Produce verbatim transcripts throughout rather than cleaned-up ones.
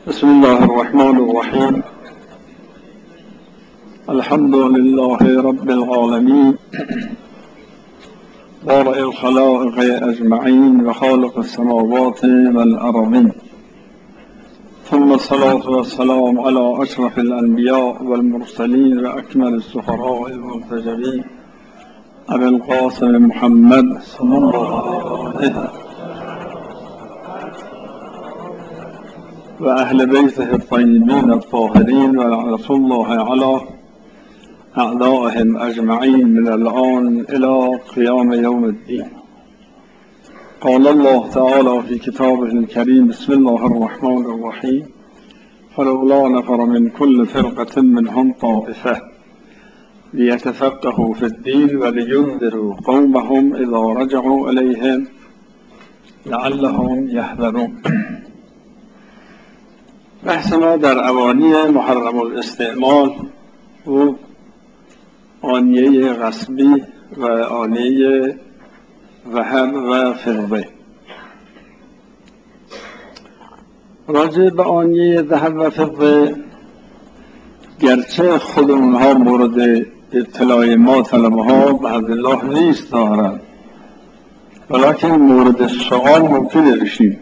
بسم الله الرحمن الرحیم. الحمد لله رب العالمین بارئ الخلائق اجمعین و خالق السماوات والارضین، ثم الصلاة والسلام على اشرف الانبیاء والمرسلین و اکمل السفراء المنتجبین ابی القاسم محمد صلی الله علیه و اهل بیته الطیبین الطاهرین و لعنة الله علی اعدائهم اجمعین من الآن الى قیام یوم الدین. قال الله تعالی فی کتابه الکریم: بسم الله الرحمن الرحیم. فلولا نفر من كل فرقة منهم طائفة لیتفقهوا فی الدین ولینذروا قومهم اذا رجعوا الیهم لعلهم یحذرون. بحث ما در اوانی محرم الاستعمال و آنیه غصبی و آنیه ذهب و فضه. راجع به آنیه ذهب و فضه گرچه خود اونها مورد اطلاع ما طلبه ها بحضر الله نیست دارند، ولیکن مورد سؤال ممکنه بشیم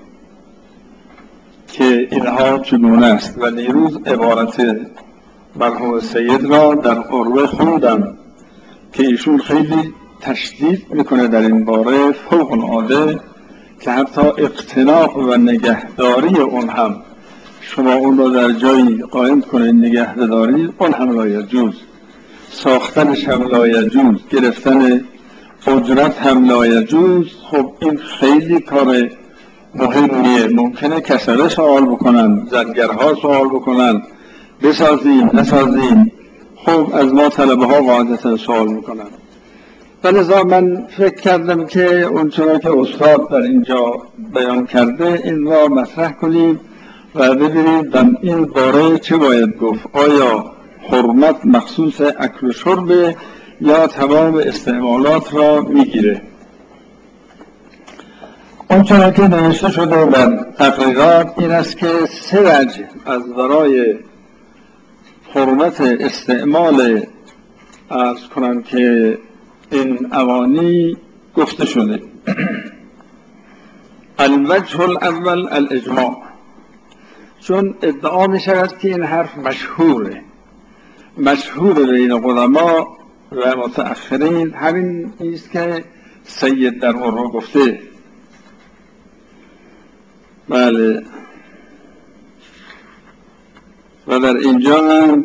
که اینها چگونه است. و نیروز عبارت مرحوم سید را در عروه خوندم که ایشون خیلی تشدید میکنه در این باره فوق العاده، که حتی اقتناع و نگهداری اون هم شما اون را در جایی قائم کنید نگهداری اون هم لا یجوز، ساختنش هم لا یجوز، گرفتن اجرت هم لا یجوز. خب این خیلی کار مهمیه. ممکنه کسره سوال بکنن، زنگرها سوال بکنن بسازیم نسازیم. خب از ما طلبه ها قاعدتا سوال میکنن. ولذا من فکر کردم که اونچنان که استاد در اینجا بیان کرده این را مطرح کنیم و ببینیم در این باره چه باید گفت. آیا حرمت مخصوص اکل و شرب یا تمام استعمالات را میگیره؟ اونچنان که نوشته شده در تقریرات این است که سه وجه از برای حرمت استعمال عرض کنم که این اوانی گفته شده. الوجه الاول الاجماع، چون ادعا می شود که این حرف مشهوره مشهور بین قدما و متأخرین. همین است که سید در عروه گفته. بله، و در اینجا هم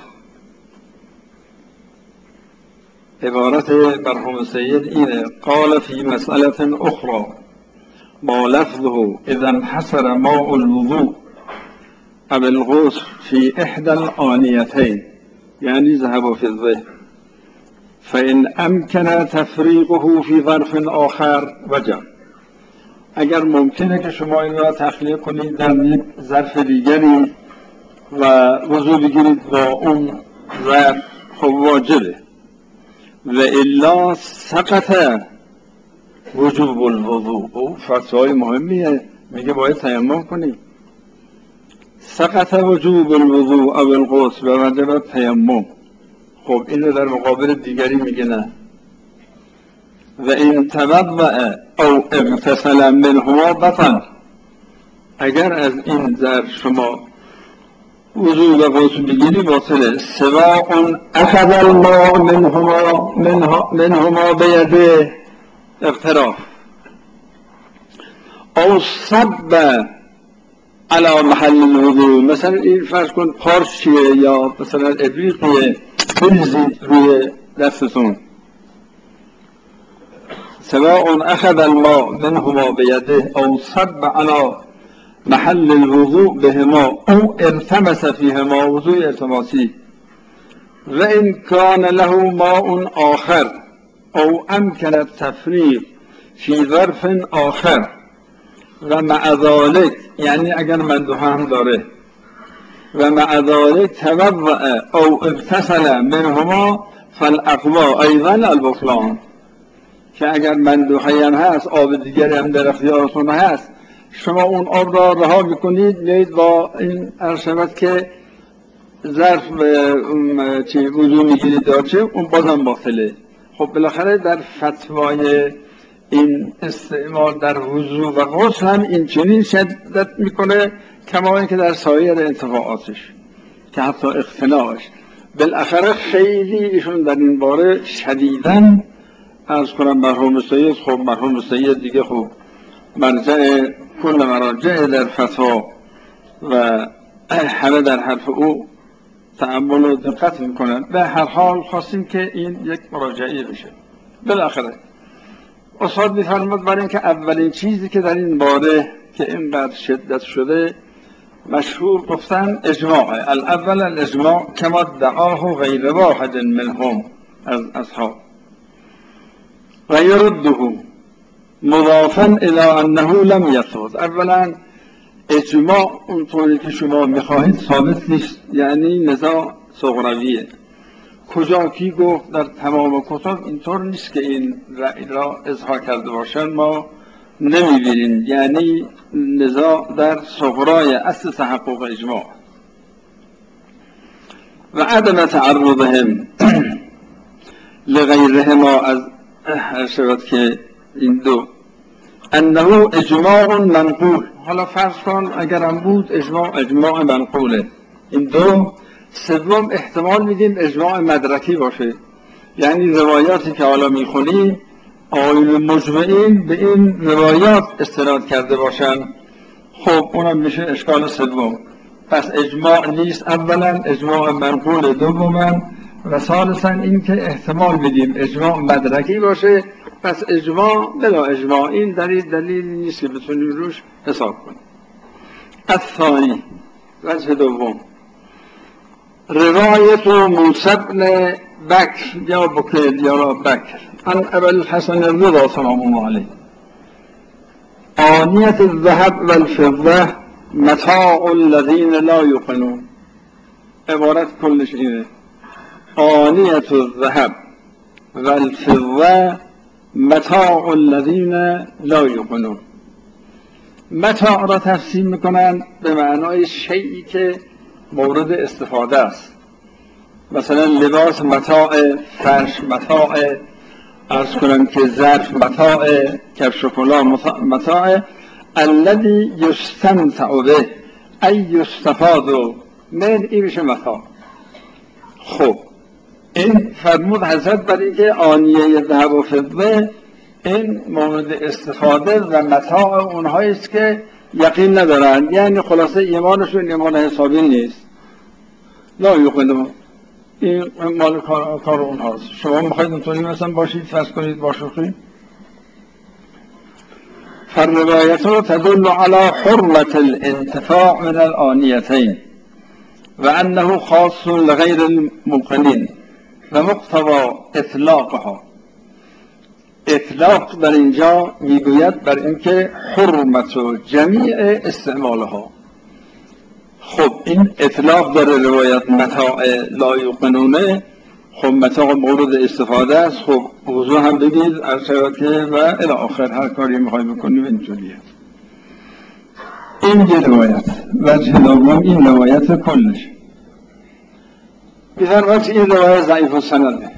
عبارت مرحوم سید اینه: قال فی مسئله اخرى ما لفظه اذا انحصر ماء الوضوء او الغسل فی احدى الآنیتین یعنی ذهب و فضه فان امکن تفریقه فی ظرف آخر وجب. اگر ممکنه که شما این را تخلیه کنید در یک ظرف دیگری و وضو بگیرید با اون ظرف، خب واجبه. و الا سقط وجوب الوضوء. او فتوای مهمیه، میگه باید تیمم کنید. سقط وجوب الوضوء او الغسل و وجب تیمم. خب اینو در مقابل دیگری میگه نه. و این توضع او اغتسل منهما بطن. اگر از این ظرف شما وضو و غسل بگیری باطله. سواء اخذ الماء منهما منها منهما بیده اقتراف او صب علی محل الوضو. مثلا این فرض کن پارچیه یا مثلا ابریقیه بریزید روی دستتون. سواء اخذ الماء منهما بیده او صب علی محل الوضوء بهما او التمس فيهما وضوء التماسی. و ان كان له ماء آخر او امکن التفریق فی ظرف آخر و مع ذلك، یعنی اگر مندوحه هم داره، و مع ذلك توضأ او اغتسل منهما فالاقوى ایضا البطلان. که اگر مندوحه هم هست، آب دیگری هم در اختیارتون هست، شما اون آب را رها میکنید، میید با این ارشبت که ظرف چی وضو میگیرید یا چه، اون بازم باطله. خب بالاخره در فتوای این استعمال در وضو و غسل هم این چنین شدت میکنه کما اینکه در سایر انتفاعاتش که حتی اقتناعش. بالاخره خیلی ایشون در این باره شدیداً عرض کنم مرحوم سید. خب مرحوم سید دیگه خب مرجع کل مراجع در فتوا و همه در حرف او تأمل و دقت میکنن. به هر حال خواستیم که این یک مراجعه بشه. بالاخره استاد میفرماد برای اینکه اولین چیزی که در این باره که اینقدر شدت شده مشهور گفتن اجماعه. الاول الاجماع کما دعاه غیر واحد منهم از اصحاب و یرده مضافا الى انه لم یثبت. اولا اجماع اونطوری که شما میخواهید ثابت نیست، یعنی نزاع صغرویه. کجا کی گفت؟ در تمام کتب اینطور نیست که این رأی را اظهار کرده باشن، ما نمیبینیم. یعنی نزاع در صغرای اصل تحقق اجماع و عدم تعرضهم لغیرهما از شود که این دو انه اجماع منقول. حالا فرض کن اگرم بود اجماع اجماع منقوله. این دو. سوم احتمال میدیم اجماع مدرکی باشه، یعنی روایاتی که حالا میخونیم آیون مجمعین به این روایات استناد کرده باشن. خب اونم میشه اشکال سوم. پس اجماع نیست اولا، اجماع منقول دوما، و ثالثا این که احتمال میدیم اجماع مدرکی باشه. پس اجماع بلا اجماع این دلیل دلیلی نیست که بتونیم روش حساب کنیم. الثانی وجه دوم روایت موسی بن بکر یا بکر یا بکر عن ابی الحسن الرضا سلام الله علیه آنیت الذهب والفضه متاع الذین لا یوقنون. عبارت کلش اینه: آنیت الذهب والفضه متاع الذین لا یوقنون. متاع را تفسیر میکنن به معنای شیئی که مورد استفاده است. مثلا لباس متاع، فرش متاع، عرض کنم که ظرف متاع، کفش و کلاه متاع. الذی یستمتع به ای یستفاد من، این میشه متاع. خب این فرمود حضرت برای که آنیه ذهب و فضه این مورد استفاده و متاع اونهایی است که یقین ندارن، یعنی خلاصه ایمانشون ایمان حسابی نیست. لا یقینون، این مال کار, کار اونهاست. شما میخواید اونطوری مثلا باشید، فرض کنید با شوخی. فالروایت تدل على حرمت الانتفاع من الآنیتین و انه خاص لغیر الموقنین و مقتضى اطلاقها. اطلاق در اینجا میگوید بر اینکه حرمت و جمیع استعمالها. خب این اطلاق داره روایت متاع لا یوقنونه. خب متاع مورد استفاده است. خب وضو هم بگید ارشبته و الی آخر هر کاری میخوای بکنیم اینجوریه. این یه روایت. وجه دوم این روایت کلش. بفرمایید این روایت ضعیف السنده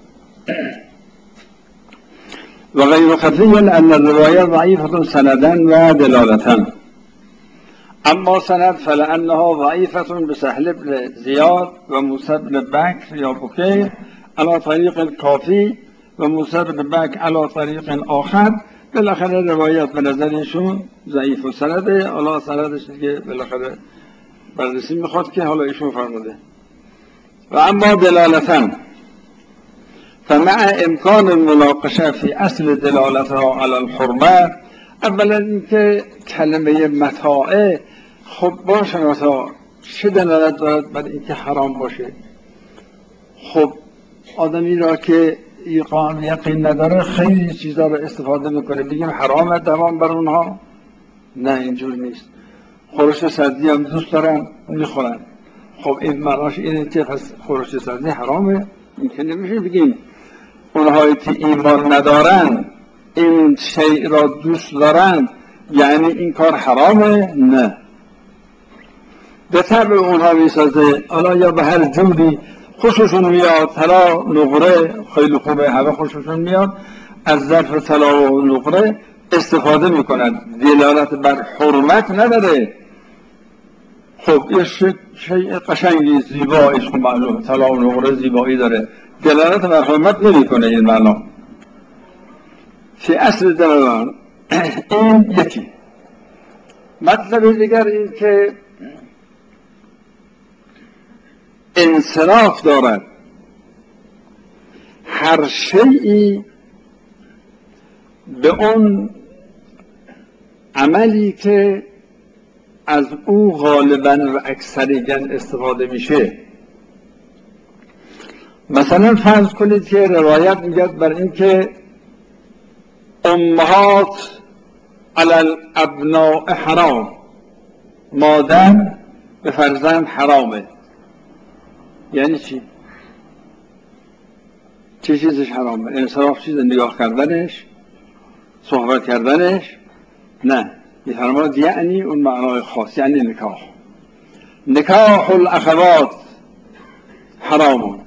و غیر خفی ان الروایت ضعیفة سندا و دلالتا. اما سند فلانها ضعیفة بسهل بن زیاد و موسی بن بکر یا بکیر علی طریق الکافی و موسی بن بکر علی طریق آخر. بالاخره روایت به نظرشون ضعیف السنده. حالا سندش دیگه بالاخره بررسی میخواد که حالا ایشون فرموده. و اما دلالتا فمع امکان المناقشه فی اصل دلالتها علی الحرمه. اولا اینکه کلمه متاعه خب باشه متاع چه دلالت دارد بر اینکه حرام باشه؟ خب آدمی را که ایقان یقین نداره خیلی چیزا رو استفاده میکنه، بگیم حرامه دوام بر اونها؟ نه اینجور نیست. خورش سردی هم دوست دارن میخورن. خب این معناش اینه که پس خورش سردی حرامه؟ این که نمیشه بگیم اونهایی که ایمان ندارن این شیء را دوست دارن یعنی این کار حرامه؟ نه، به طبع اونها میسازه. حالا یا به هر جوری خوششون میاد، طلا نقره خیلی خوبه، همه خوششون میاد، از ظرف طلا و نقره استفاده میکنن، دلالت بر حرمت نداره. خب یه شیء قشنگی زیباییش که معلوم طلا و نقره زیبایی داره، دلالت بر حرمت نمیکنه این معنا. فی اصل دلالان این یکی. مطلب دیگر این که انصراف دارد هر شیئی به اون عملی که از او غالباً و اکثریاً استفاده میشه. مثلا فرض کنید که روایت میگه بر این که امهات علی الابناء حرام، مادر به فرزند حرامه. یعنی چی؟ چه چیزش حرامه؟ انصراف چیز نگاه کردنش، صحبت کردنش؟ نه، میفرماد یعنی اون معنای خاص، یعنی نکاح. نکاح الاخوات حرام.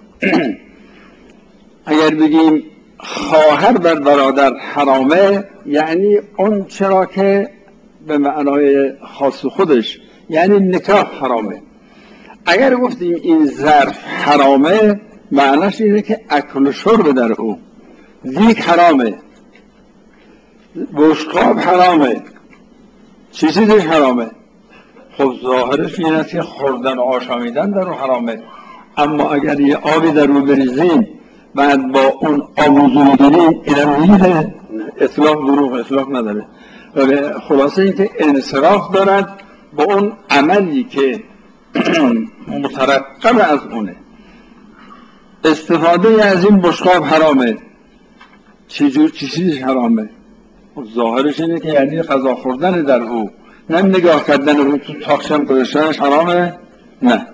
اگر بگیم خواهر بر برادر حرامه، یعنی اون چرا که به معنای خاص خودش، یعنی نکاح حرامه. اگر گفتیم این ظرف حرامه، معناش اینه که اکل و شرب در او. دیگ حرامه، بشقاب حرامه، چی چیزش حرامه؟ خب ظاهرش این است که خوردن و آشامیدن در او حرامه. اما اگر یه آبی در او بریزیم بعد با اون آب وضو بگیریم، اینم میره اطلاق دروغ، اطلاق نداره. خلاصه این که انصراف دارد با اون عملی که مترقب از اونه. استفاده از این بشقاب حرامه. چی جور چی چیزش حرامه؟ ظاهرش اینه که یعنی غذا خوردن در او، نه نگاه کردن رو تو تاخشم گذاشتنش حرامه؟ نه.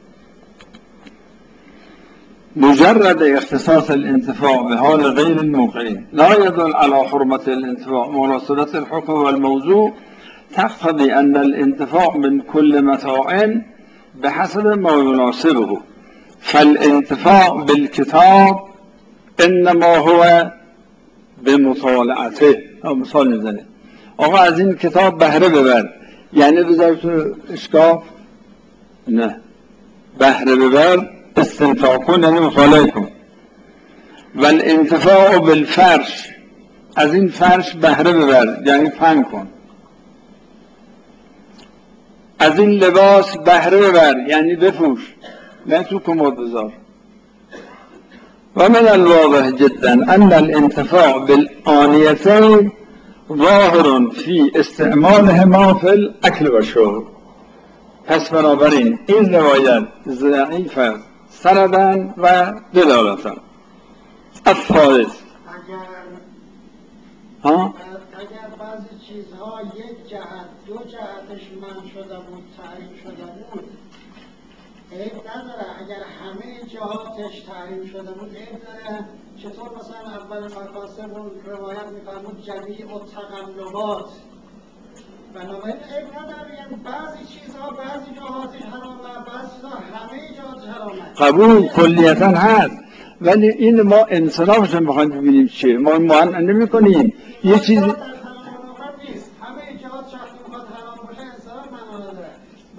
مجرد اختصاص الانتفاع به حال غیر الموقع لا يدل على حرمة الانتفاع. مناسبة الحكم والموضوع تقتضي أن الانتفاع من كل متاع بحسب ما يناسبه، فالانتفاع بالكتاب انما هو بمطالعته. مثال میزنه آقا از این کتاب بهره ببر، یعنی بذار تو اشکاف؟ نه، بهره ببر استنفاع کن یعنی مطالعه کن. والانتفاع بالفرش، از این فرش بهره ببر یعنی فن کن. از این لباس بهره ببر یعنی بپوش، نه تو کمد بذار. و من الواضح جدا ان الانتفاع بالآنیتین ظاهر فی استعمالهما فی الاکل و شرب. پس بنابراین این روایت ضعیف است سنداً و دلالتاً. الثالث، اگر اگر بعضی چیزها یک جهت دو جهتش منع شده بود، تحریم شده بود، عیب نداره. اگر همه جهاتش تحریم شده بود عیب داره. چطور مثلا اول مقاصد روایت میفرمود جمیع التقلبات، بنابراین عیب نداره. یعنی بعضی چیزها بعضی جهاتش حرامه، بعضی چیزها همه جهاتش حرامه. قبول کلیتا هست، ولی این ما انصرافش هم بخوایم ببینیم چیه. ما معنی نمی کنیم یه چیز همه جهات شخصی میخواد حرام باشه انصراف معنا نداره.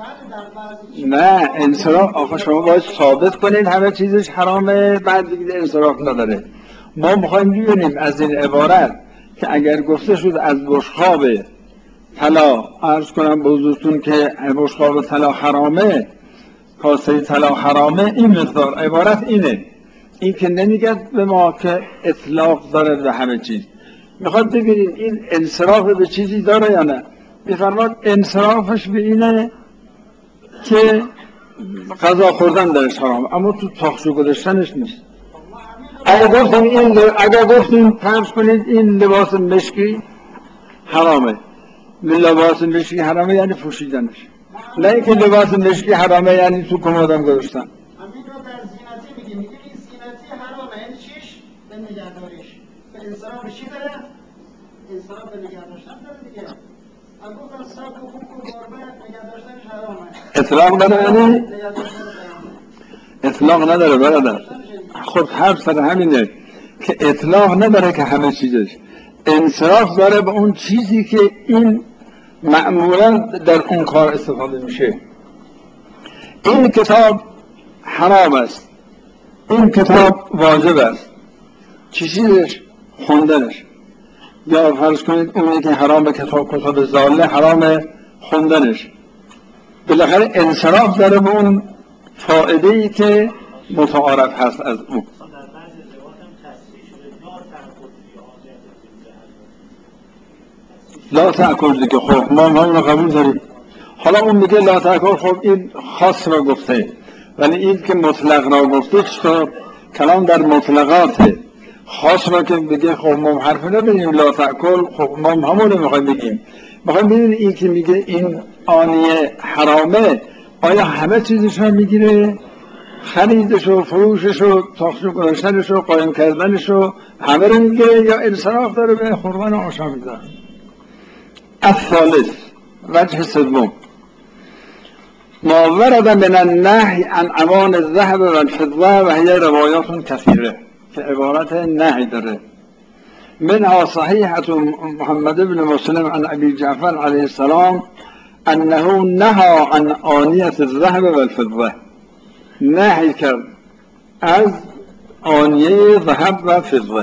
نه انصراف آخه شما باید ثابت کنید همه چیزش حرامه، بعد دیگه انصراف نداره. ما میخوایم ببینیم از این عبارت که اگر گفته شد از بشقاب طلا، عرض کنم به حضورتون که بشقاب طلا حرامه، کاسه طلا حرامه، این مقدار عبارت اینه. این که نمیگه به ما که اطلاق داره به همه چیز. میخواد ببینید این انصراف به چیزی داره یا نه. میفرماد انصرافش به اینه که غذا خوردن درش حرام، اما تو تاخچه گذاشتنش نیست. اگر گفتیم این اگر گفتیم فرض کنید این لباس مشکی حرامه، لباس مشکی حرامه یعنی پوشیدنش، نه اینکه لباس مشکی حرامه یعنی تو کمدم گذاشتن. همین رو در زینتی میگیم، میگیم این زینتی حرامه، یعنی چیش؟ به نگهداریش. به انصراف چی داره؟ انصراف به نگهداشتن داره دیگه. اطلاق نداره یعنی اطلاق نداره برادر. خب حرف سر همینه که اطلاق نداره که همه چیزش انصراف داره به اون چیزی که این معمولا در اون کار استفاده میشه. این کتاب حرام است، این کتاب واجب است. چی چیزش؟ خوندنش. یا فرض کنید اونی که حرام کتاب کتاب ضاله حرام خوندنش. بالاخره انصراف داره به اون فائده‌ای که متعارف هست از اون. لا تأکل دیگه. خب ما ما اون قبول داریم. حالا اون میگه لا تأکل، خب این خاص را گفته، ولی این که مطلق را گفته چطور؟ کلام در مطلقاته. خاص را که بگه خب ما حرف نداریم لا تأکل، خب ما همونه میخوایم بگیم. میخوایم ببینید این که میگه این آنیه حرامه، آیا همه چیزش رو میگیره؟ خریدش و فروشش و تاخشو گذاشتنش و قایم کردنش و همه رو میگیره، یا انصراف داره به خوربان آشا میدن؟ الثالث، وجه سوم، ما ورد من النهی عن امان الذهب والفضه و هی روایات کثیره، که عبارت نهی داره. منها صحیحة محمد بن مسلم عن ابی جعفر علیه السلام انه نهى عن آنیة الذهب والفضه، نهی کرد از آنیه ذهب و فضه.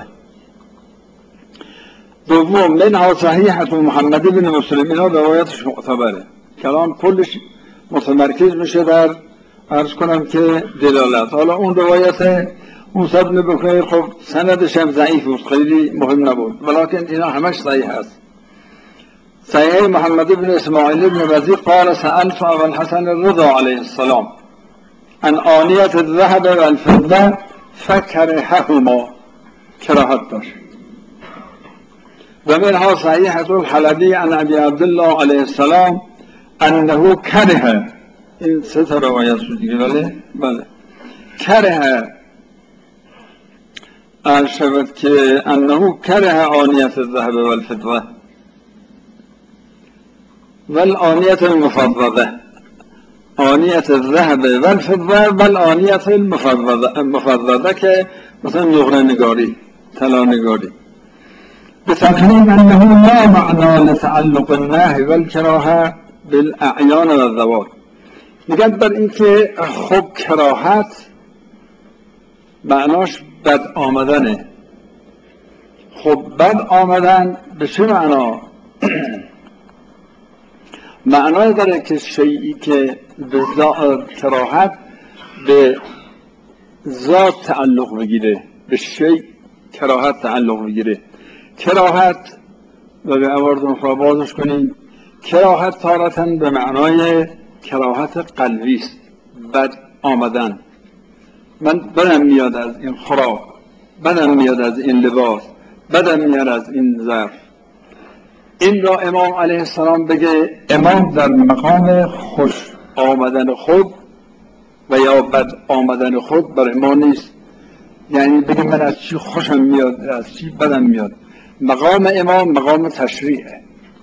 دوم، منها صحیحة محمد بن مسلم، اینا روایتش معتبره. کلام کلش متمرکز میشه در عرض کنم که دلالت. حالا اون روایت موسی بن بکیر خب سندش هم ضعیف بود، خیلی مهم نبود، ولیکن اینا همش صحیح است. صحیح محمد بن اسماعیل بن وزیر قال سألت ابا الحسن الرضا علیه السلام عن آنیة الذهب والفضه فکرههما، کراهت داشت. و منها صحیحة الحلبی عن ابی عبدالله علیه السلام انه کره، این سه تا روایت شد دیگه. بله بله کره ارشد که انه کره آنیت الذهب والفضه والآنیت المفضله، آنیت الذهب والفضه والآنیت المفضله که مثلا نقره نگاری، طلا نگاری. بتقریب انه لا معنى لتعلق النهی والکراهه بالاعیان و الذوات. میگن بر این که خب کراهت معناش بد آمدنه. خب بد آمدن به چه معنا؟ معنای داره که شیئی که به کراهت به ذات تعلق بگیره، به شیء کراهت تعلق بگیره. کراهت و به عوارض اخرى بازش کنیم، کراهت تارتاً به معنای کراهت قلبی است، بد آمدن. من بدم میاد از این خوراک، بدم میاد از این لباس، بدم میاد از این ظرف. این را امام علیه السلام بگه، امام در مقام خوش آمدن خود و یا بد آمدن خود برای ما نیست. یعنی بگه من از چی خوشم میاد، از چی بدم میاد. مقام امام مقام تشریعه،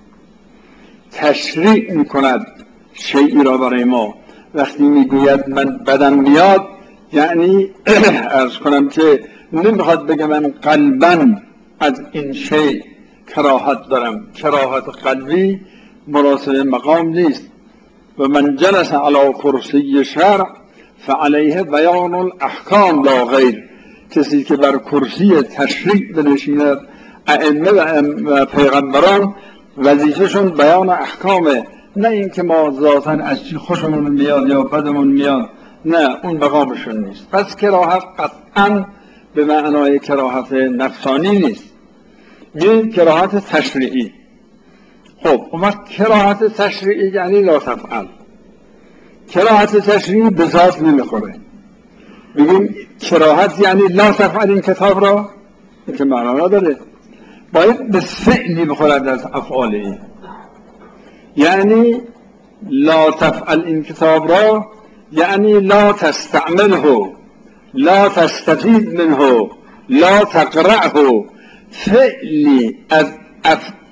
تشریع میکند شیئی را برای ما. وقتی میگوید من بدم میاد، یعنی عرض کنم که نمیخواد بگه من قلباً از این شیء کراهت دارم. کراهت قلبی مناسب مقام نیست. و من جلس علی کرسی شرع فعلیه بیان الاحکام لا غیر، کسی که بر کرسی تشریع بنشیند، ائمه و پیغمبران وظیفه‌شون بیان احکامه، نه این که ما ذاتاً از چی خوشمون میاد یا بدمون میاد، نه اون مقامشون نیست. پس کراهت قطعاً به معنای کراهت نفسانی نیست، این کراهت تشریعی. خب اما کراهت تشریعی یعنی لا تفعل. کراهت تشریعی به ذات نمیخوره. بگیم کراهت یعنی لا تفعل این کتاب را، این که معنا نداره. باید به فعلی بخورد از افعالی. یعنی لا تفعل این کتاب را یعنی لا تستعمله، لا تستفید منه، لا تقرأه. فعلی از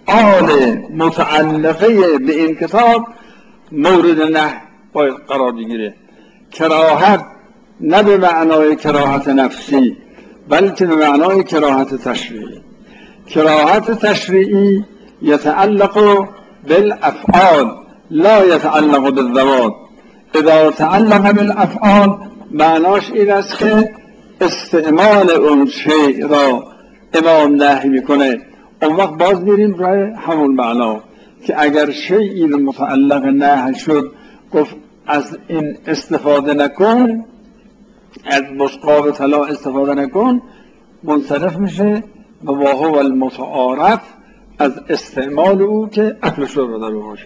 آل متعلقه به این کتاب مورد نهی باید قرار بگیره. کراهت نه به معنای کراهت نفسی بلکه به معنای کراهت تشریعی. کراهت تشریعی یتعلق بالافعال لا یتعلق بالذوات. اذا تعلق بالافعال معناش این است که استعمال اون شیء را امام نهی میکنه. اون وقت باز میریم برای همون معنا که اگر شیئی متعلق نهی شد گفت از این استفاده نکن، از بشقاب طلا استفاده نکن، منصرف میشه و با هو المتعارف از استعمال او که اکل شرب داره باشه.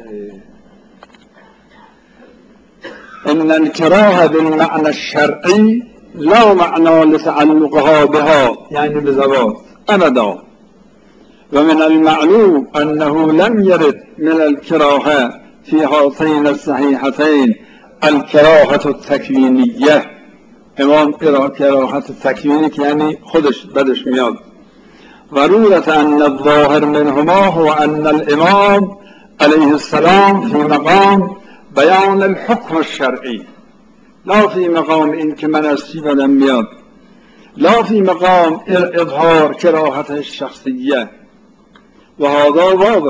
ان الکراه بالمعنى الشرعی لا معنى لتعلقها بها یعنی بزوات ابدا. و من المعلوم انه لم يرد من الكراهه في هاتين الصحيحتين الكراهه التكوینیه. امام کراهت تکوینی که یعنی خودش بدش میاد. ضرورت ان الظاهر منهما هو ان الامام علیه السلام فی مقام بیان الحکم الشرعی لا فی مقام این که من از چی بدم میاد، لا فی مقام اظهار کراهت الشخصیه و هذا واضح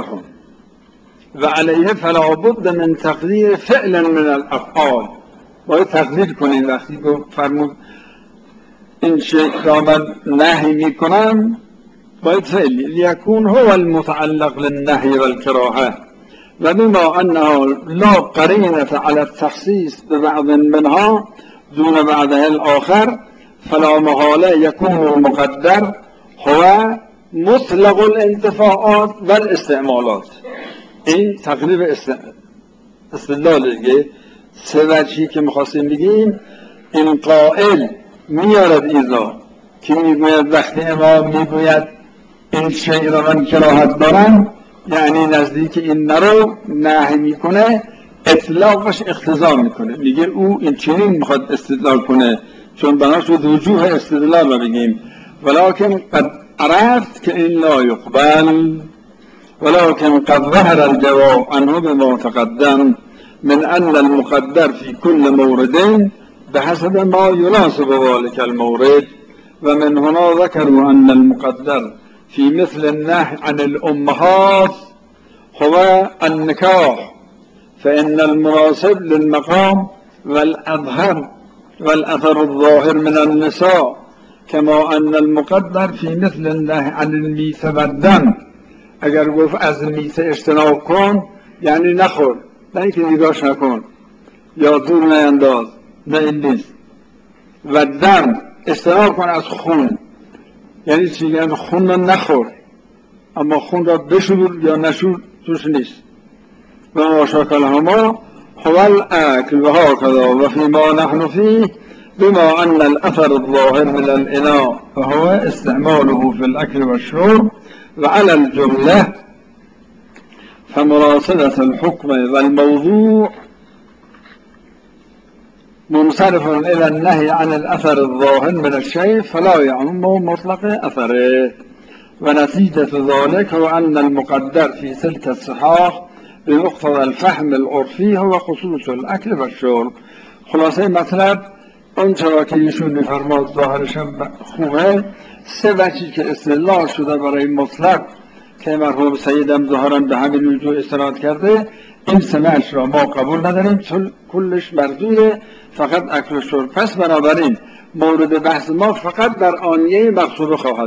و علیه فلا بد من تقدیر فعلا من الافعال. باید تقدیر کنیم وقتی که فرمود این شیء را من نهی میکنم باید فعلی لیکون هو المتعلق للنهی والکراهه و بما انها لا قرینة على التخصیص ببعض منها دون بعضه الاخر فلا محاله یکون المقدر هو مطلق الانتفاعات و الاستعمالات. این تقریب استدلال دیگه سه وجهی که میخواستیم بگیم. این قائل میارد ایزا که میگوید وقتی امام میگوید این شیء را من کراهت دارم یعنی نزدیک این نرو نهی میکنه، اطلاقش اقتضا میکنه، میگه او این چنین میخواد استدلال کنه چون بناش وجوه استدلال را بگیم. ولكن قد عرفت که این لا يقبل ولكن قد ظهر الجواب عنه بما تقدم من ان المقدر في كل مورد بحسب ما يناسب ذلك المورد. و من هنا ذكروا ان المقدر في مثل النهي عن الامهات هو النكاح فان المناسب للمقام والاظهر والاثر الظاهر من النساء كما ان المقدر في مثل النهي عن الميت والدم. اگر گفت از میته اجتناب کن یعنی نخور، نه اینکه نگاش نکن یا دور نینداز، نه این نیست. و دم اجتناب کن از خون یعنی چی؟ یعنی خون را نخور اما خون را بشور یا نشور توش نیست. و ما شاکل هما هو الاکل و هاکذا و فیما نحن فيه بما ان الاثر الظاهر من الاناء فهو استعماله في الاكل والشرب وعلى الجملة فمراصدة الحكم والموضوع منصرف إلى النهي عن الأثر الظاهر من الشيء فلا يعم مطلق أثره. ونتيجة ذلك هو أن المقدر في تلك الصحاح بمقتضى الفهم العرفي هو خصوص الأكل والشرب. خلاصه مطلب اون چرا که ایشون میفرماد ظاهرش خوبه، سه وجهی که استدلال شده برای مطلق که مرحوم سیدم ظاهرا به همین وجوه استناد کرده، این سه وجه را ما قبول نداریم چون کلش مردوده فقط اکل و شرب. پس بنابراین مورد بحث ما فقط در آنیه مقصود خواهد